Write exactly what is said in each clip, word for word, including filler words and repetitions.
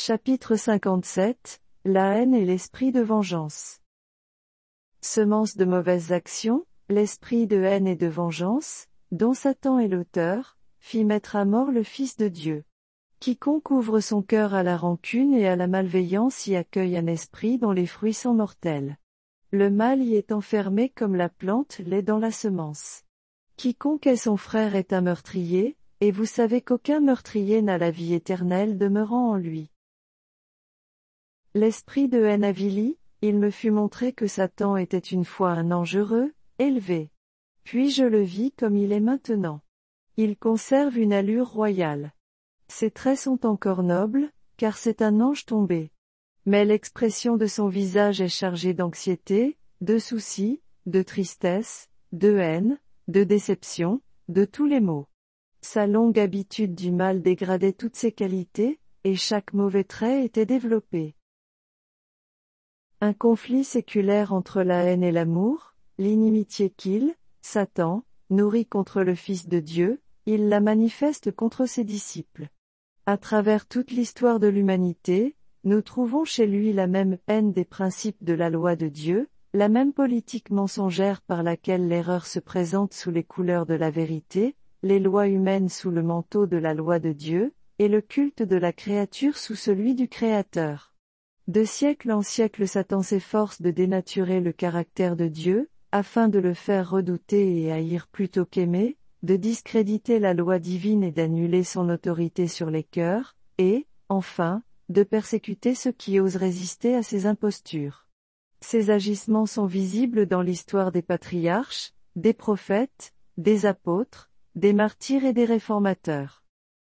Chapitre cinquante-sept. La haine et l'esprit de vengeance. Semence de mauvaises actions, l'esprit de haine et de vengeance, dont Satan est l'auteur, fit mettre à mort le Fils de Dieu. Quiconque ouvre son cœur à la rancune et à la malveillance y accueille un esprit dont les fruits sont mortels. Le mal y est enfermé comme la plante l'est dans la semence. Quiconque est son frère est un meurtrier, et vous savez qu'aucun meurtrier n'a la vie éternelle demeurant en lui. L'esprit de haine avilit, il me fut montré que Satan était une fois un ange heureux, élevé. Puis je le vis comme il est maintenant. Il conserve une allure royale. Ses traits sont encore nobles, car c'est un ange tombé. Mais l'expression de son visage est chargée d'anxiété, de soucis, de tristesse, de haine, de déception, de tous les maux. Sa longue habitude du mal dégradait toutes ses qualités, et chaque mauvais trait était développé. Un conflit séculaire entre la haine et l'amour, l'inimitié qu'il, Satan, nourrit contre le Fils de Dieu, il la manifeste contre ses disciples. À travers toute l'histoire de l'humanité, nous trouvons chez lui la même haine des principes de la loi de Dieu, la même politique mensongère par laquelle l'erreur se présente sous les couleurs de la vérité, les lois humaines sous le manteau de la loi de Dieu, et le culte de la créature sous celui du Créateur. De siècle en siècle Satan s'efforce de dénaturer le caractère de Dieu, afin de le faire redouter et haïr plutôt qu'aimer, de discréditer la loi divine et d'annuler son autorité sur les cœurs, et, enfin, de persécuter ceux qui osent résister à ses impostures. Ces agissements sont visibles dans l'histoire des patriarches, des prophètes, des apôtres, des martyrs et des réformateurs.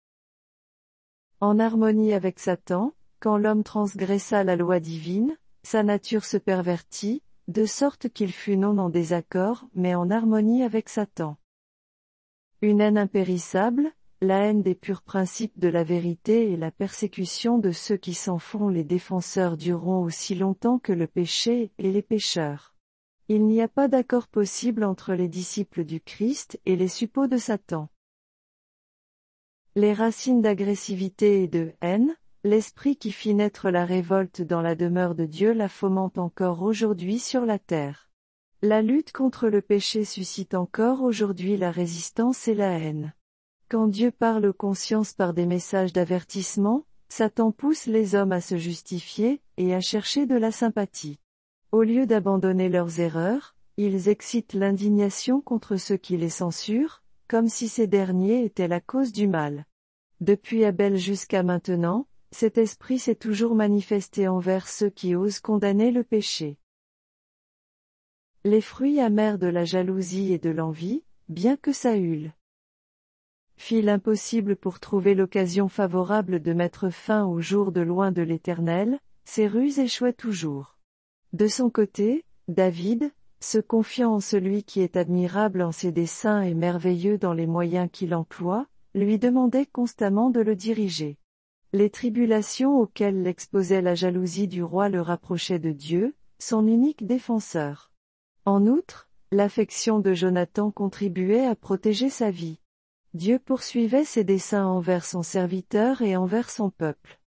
En harmonie avec Satan, quand l'homme transgressa la loi divine, sa nature se pervertit, de sorte qu'il fut non en désaccord, mais en harmonie avec Satan. Une haine impérissable, la haine des purs principes de la vérité et la persécution de ceux qui s'en font les défenseurs dureront aussi longtemps que le péché et les pécheurs. Il n'y a pas d'accord possible entre les disciples du Christ et les suppôts de Satan. Les racines d'agressivité et de haine, l'esprit qui fit naître la révolte dans la demeure de Dieu la fomente encore aujourd'hui sur la terre. La lutte contre le péché suscite encore aujourd'hui la résistance et la haine. Quand Dieu parle aux consciences par des messages d'avertissement, Satan pousse les hommes à se justifier, et à chercher de la sympathie. Au lieu d'abandonner leurs erreurs, ils excitent l'indignation contre ceux qui les censurent, comme si ces derniers étaient la cause du mal. Depuis Abel jusqu'à maintenant, cet esprit s'est toujours manifesté envers ceux qui osent condamner le péché. Les fruits amers de la jalousie et de l'envie, bien que Saül fit l'impossible pour trouver l'occasion favorable de mettre fin au jour de loin de l'Éternel, ses ruses échouaient toujours. De son côté, David, se confiant en celui qui est admirable en ses desseins et merveilleux dans les moyens qu'il emploie, lui demandait constamment de le diriger. Les tribulations auxquelles l'exposait la jalousie du roi le rapprochaient de Dieu, son unique défenseur. En outre, l'affection de Jonathan contribuait à protéger sa vie. Dieu poursuivait ses desseins envers son serviteur et envers son peuple.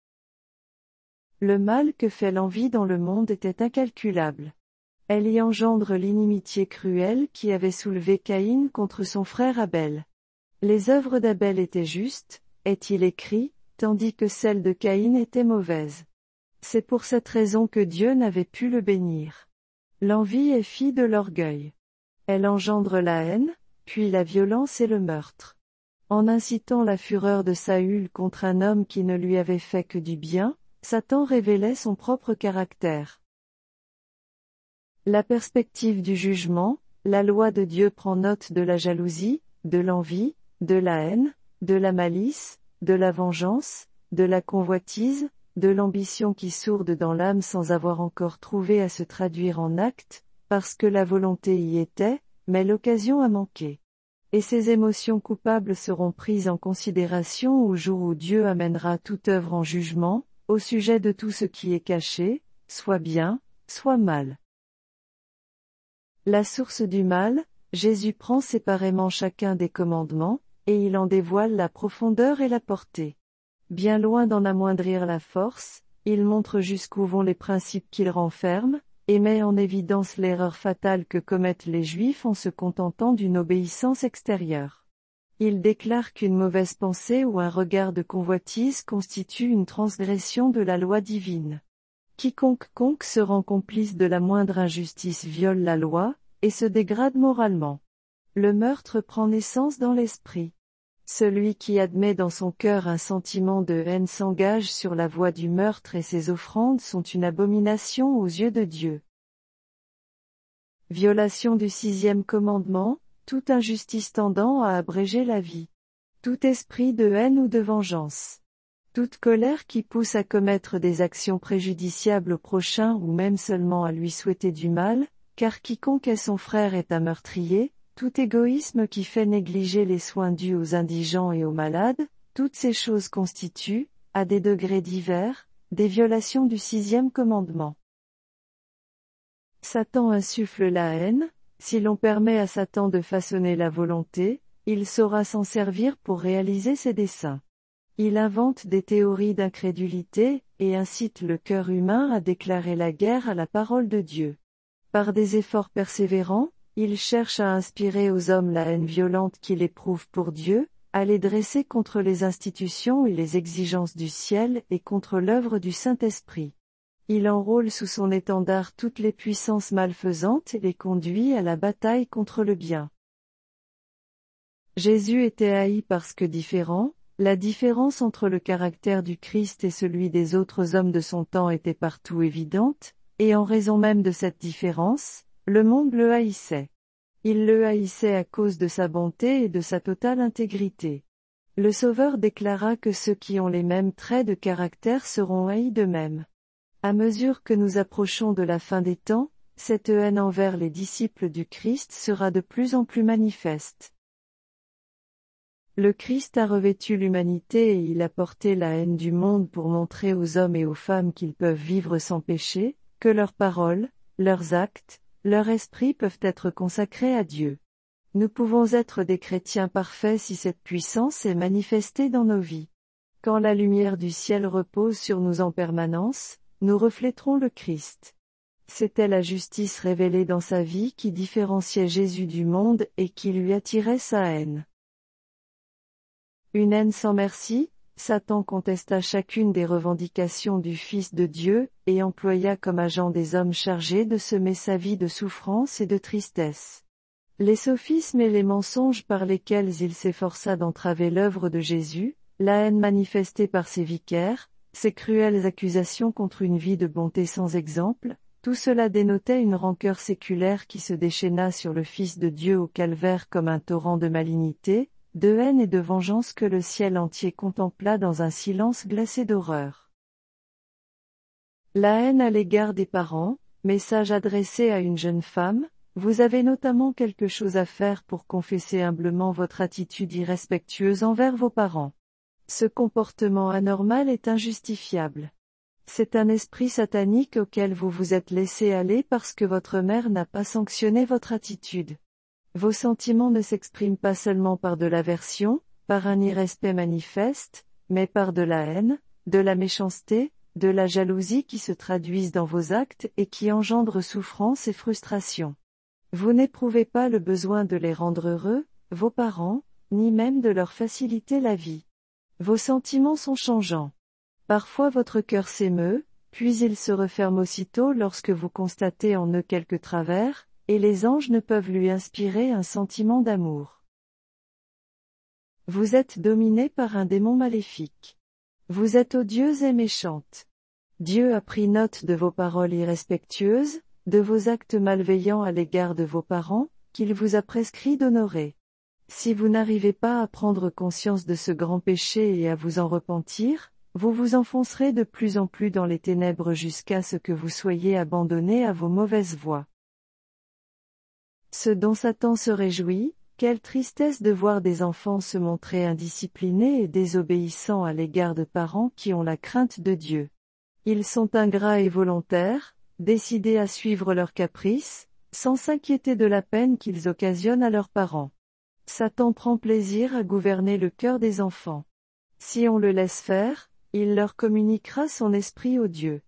Le mal que fait l'envie dans le monde était incalculable. Elle y engendre l'inimitié cruelle qui avait soulevé Caïn contre son frère Abel. Les œuvres d'Abel étaient justes, est-il écrit, tandis que celles de Caïn étaient mauvaises. C'est pour cette raison que Dieu n'avait pu le bénir. L'envie est fille de l'orgueil. Elle engendre la haine, puis la violence et le meurtre. En incitant la fureur de Saül contre un homme qui ne lui avait fait que du bien, Satan révélait son propre caractère. La perspective du jugement, la loi de Dieu prend note de la jalousie, de l'envie, de la haine, de la malice, de la vengeance, de la convoitise, de l'ambition qui sourde dans l'âme sans avoir encore trouvé à se traduire en actes, parce que la volonté y était, mais l'occasion a manqué. Et ces émotions coupables seront prises en considération au jour où Dieu amènera toute œuvre en jugement, au sujet de tout ce qui est caché, soit bien, soit mal. La source du mal, Jésus prend séparément chacun des commandements, et il en dévoile la profondeur et la portée. Bien loin d'en amoindrir la force, il montre jusqu'où vont les principes qu'il renferme, et met en évidence l'erreur fatale que commettent les Juifs en se contentant d'une obéissance extérieure. Il déclare qu'une mauvaise pensée ou un regard de convoitise constitue une transgression de la loi divine. Quiconque conque se rend complice de la moindre injustice viole la loi, et se dégrade moralement. Le meurtre prend naissance dans l'esprit. Celui qui admet dans son cœur un sentiment de haine s'engage sur la voie du meurtre et ses offrandes sont une abomination aux yeux de Dieu. Violation du sixième commandement, toute injustice tendant à abréger la vie. Tout esprit de haine ou de vengeance. Toute colère qui pousse à commettre des actions préjudiciables au prochain ou même seulement à lui souhaiter du mal, car quiconque est son frère est un meurtrier. Tout égoïsme qui fait négliger les soins dus aux indigents et aux malades, toutes ces choses constituent, à des degrés divers, des violations du sixième commandement. Satan insuffle la haine. Si l'on permet à Satan de façonner la volonté, il saura s'en servir pour réaliser ses desseins. Il invente des théories d'incrédulité, et incite le cœur humain à déclarer la guerre à la parole de Dieu. Par des efforts persévérants, il cherche à inspirer aux hommes la haine violente qu'il éprouve pour Dieu, à les dresser contre les institutions et les exigences du ciel et contre l'œuvre du Saint-Esprit. Il enrôle sous son étendard toutes les puissances malfaisantes et les conduit à la bataille contre le bien. Jésus était haï parce que différent, la différence entre le caractère du Christ et celui des autres hommes de son temps était partout évidente, et en raison même de cette différence, le monde le haïssait. Il le haïssait à cause de sa bonté et de sa totale intégrité. Le Sauveur déclara que ceux qui ont les mêmes traits de caractère seront haïs d'eux-mêmes. À mesure que nous approchons de la fin des temps, cette haine envers les disciples du Christ sera de plus en plus manifeste. Le Christ a revêtu l'humanité et il a porté la haine du monde pour montrer aux hommes et aux femmes qu'ils peuvent vivre sans péché, que leurs paroles, leurs actes, leur esprit peuvent être consacrés à Dieu. Nous pouvons être des chrétiens parfaits si cette puissance est manifestée dans nos vies. Quand la lumière du ciel repose sur nous en permanence, nous refléterons le Christ. C'était la justice révélée dans sa vie qui différenciait Jésus du monde et qui lui attirait sa haine. Une haine sans merci, Satan contesta chacune des revendications du Fils de Dieu, et employa comme agent des hommes chargés de semer sa vie de souffrance et de tristesse. Les sophismes et les mensonges par lesquels il s'efforça d'entraver l'œuvre de Jésus, la haine manifestée par ses vicaires, ses cruelles accusations contre une vie de bonté sans exemple, tout cela dénotait une rancœur séculaire qui se déchaîna sur le Fils de Dieu au calvaire comme un torrent de malignité, de haine et de vengeance que le ciel entier contempla dans un silence glacé d'horreur. La haine à l'égard des parents, message adressé à une jeune femme, vous avez notamment quelque chose à faire pour confesser humblement votre attitude irrespectueuse envers vos parents. Ce comportement anormal est injustifiable. C'est un esprit satanique auquel vous vous êtes laissé aller parce que votre mère n'a pas sanctionné votre attitude. Vos sentiments ne s'expriment pas seulement par de l'aversion, par un irrespect manifeste, mais par de la haine, de la méchanceté, de la jalousie qui se traduisent dans vos actes et qui engendrent souffrance et frustration. Vous n'éprouvez pas le besoin de les rendre heureux, vos parents, ni même de leur faciliter la vie. Vos sentiments sont changeants. Parfois votre cœur s'émeut, puis il se referme aussitôt lorsque vous constatez en eux quelques travers, et les anges ne peuvent lui inspirer un sentiment d'amour. Vous êtes dominé par un démon maléfique. Vous êtes odieuse et méchante. Dieu a pris note de vos paroles irrespectueuses, de vos actes malveillants à l'égard de vos parents, qu'il vous a prescrit d'honorer. Si vous n'arrivez pas à prendre conscience de ce grand péché et à vous en repentir, vous vous enfoncerez de plus en plus dans les ténèbres jusqu'à ce que vous soyez abandonnés à vos mauvaises voies. Ce dont Satan se réjouit, quelle tristesse de voir des enfants se montrer indisciplinés et désobéissants à l'égard de parents qui ont la crainte de Dieu. Ils sont ingrats et volontaires, décidés à suivre leurs caprices, sans s'inquiéter de la peine qu'ils occasionnent à leurs parents. Satan prend plaisir à gouverner le cœur des enfants. Si on le laisse faire, il leur communiquera son esprit aux dieux.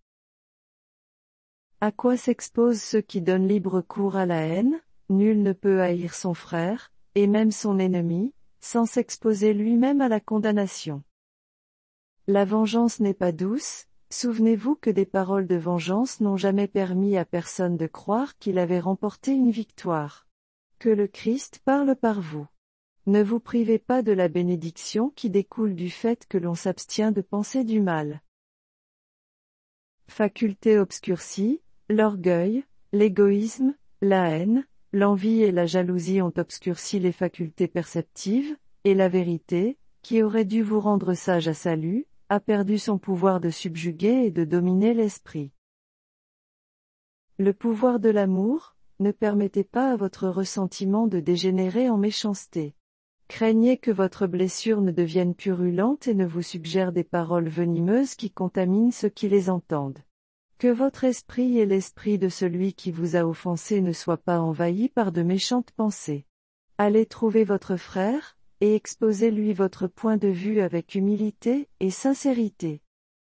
À quoi s'exposent ceux qui donnent libre cours à la haine? Nul ne peut haïr son frère, et même son ennemi, sans s'exposer lui-même à la condamnation. La vengeance n'est pas douce, souvenez-vous que des paroles de vengeance n'ont jamais permis à personne de croire qu'il avait remporté une victoire. Que le Christ parle par vous. Ne vous privez pas de la bénédiction qui découle du fait que l'on s'abstient de penser du mal. Facultés obscurcies, l'orgueil, l'égoïsme, la haine, l'envie et la jalousie ont obscurci les facultés perceptives, et la vérité, qui aurait dû vous rendre sage à salut, a perdu son pouvoir de subjuguer et de dominer l'esprit. Le pouvoir de l'amour, ne permettez pas à votre ressentiment de dégénérer en méchanceté. Craignez que votre blessure ne devienne purulente et ne vous suggère des paroles venimeuses qui contaminent ceux qui les entendent. Que votre esprit et l'esprit de celui qui vous a offensé ne soient pas envahis par de méchantes pensées. Allez trouver votre frère, et exposez-lui votre point de vue avec humilité et sincérité.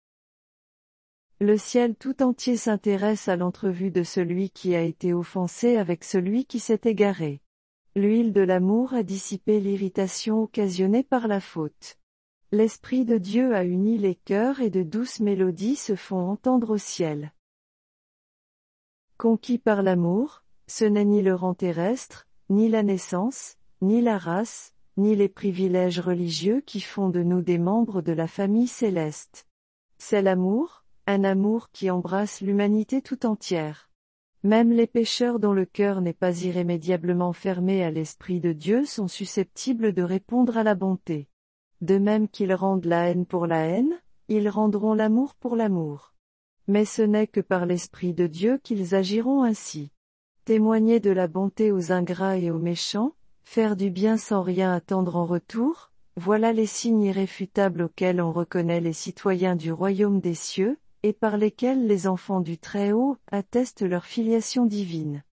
Le ciel tout entier s'intéresse à l'entrevue de celui qui a été offensé avec celui qui s'est égaré. L'huile de l'amour a dissipé l'irritation occasionnée par la faute. L'Esprit de Dieu a uni les cœurs et de douces mélodies se font entendre au ciel. Conquis par l'amour, ce n'est ni le rang terrestre, ni la naissance, ni la race, ni les privilèges religieux qui font de nous des membres de la famille céleste. C'est l'amour, un amour qui embrasse l'humanité tout entière. Même les pécheurs dont le cœur n'est pas irrémédiablement fermé à l'Esprit de Dieu sont susceptibles de répondre à la bonté. De même qu'ils rendent la haine pour la haine, ils rendront l'amour pour l'amour. Mais ce n'est que par l'Esprit de Dieu qu'ils agiront ainsi. Témoigner de la bonté aux ingrats et aux méchants, faire du bien sans rien attendre en retour, voilà les signes irréfutables auxquels on reconnaît les citoyens du royaume des cieux, et par lesquels les enfants du Très-Haut attestent leur filiation divine.